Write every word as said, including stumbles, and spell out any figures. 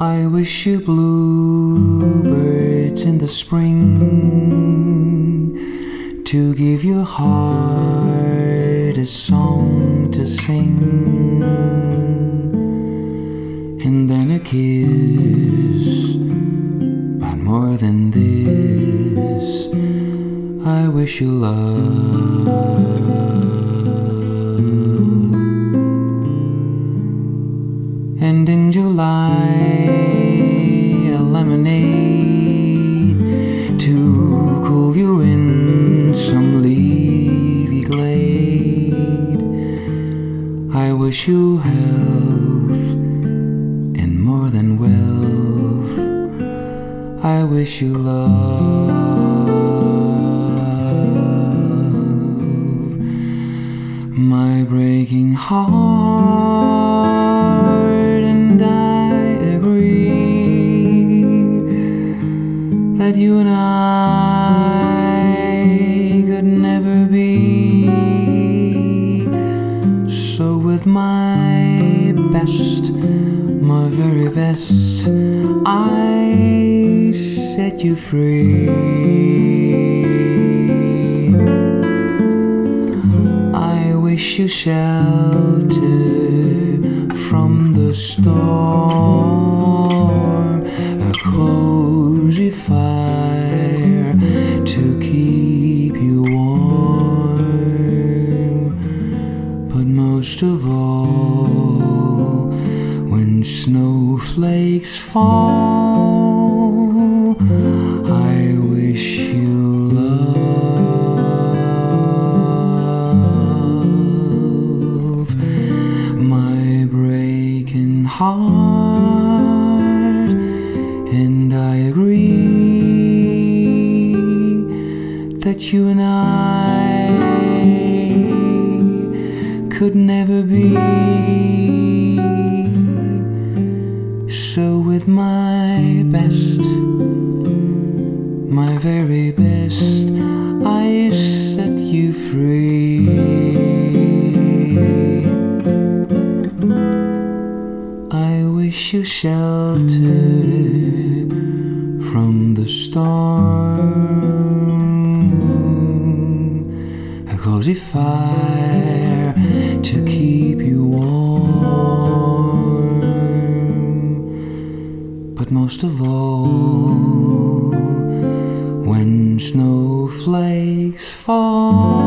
I wish you bluebirds in the spring to give your heart a song to sing, and then a kiss. But more than this, I wish you love. And in July, a lemonade to cool you in some leafy glade. I wish you health and more than wealth. I wish you love. My breaking heart, that you and I could never be. So with my best, my very best, I set you free. I wish you shelter from the storm, a cozy fire to keep you warm. But most of all, when snowflakes fall, I wish you love. My breaking heart, and I agree that you and I could never be. So with my best, my very best, I set you free. I wish you shelter from the storm, a cozy fire to keep you warm. But most of all, when snowflakes fall,